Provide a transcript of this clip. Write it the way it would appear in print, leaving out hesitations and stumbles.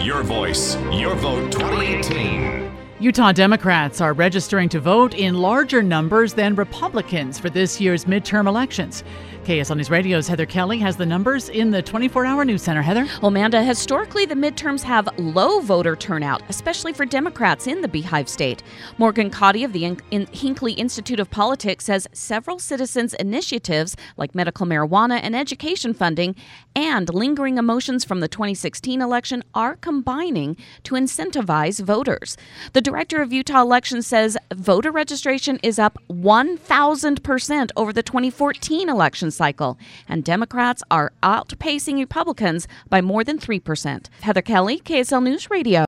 your voice, your vote 2018. Utah Democrats are registering to vote in larger numbers than Republicans for this year's midterm elections. KSL News Radio's Heather Kelly has the numbers in the 24-hour news center. Heather? Well, Amanda, historically the midterms have low voter turnout, especially for Democrats in the Beehive State. Morgan Cotty of the Hinckley Institute of Politics says several citizens' initiatives like medical marijuana and education funding and lingering emotions from the 2016 election are combining to incentivize voters. The director of Utah Elections says voter registration is up 1,000% over the 2014 election cycle, and Democrats are outpacing Republicans by more than 3%. Heather Kelly, KSL News Radio.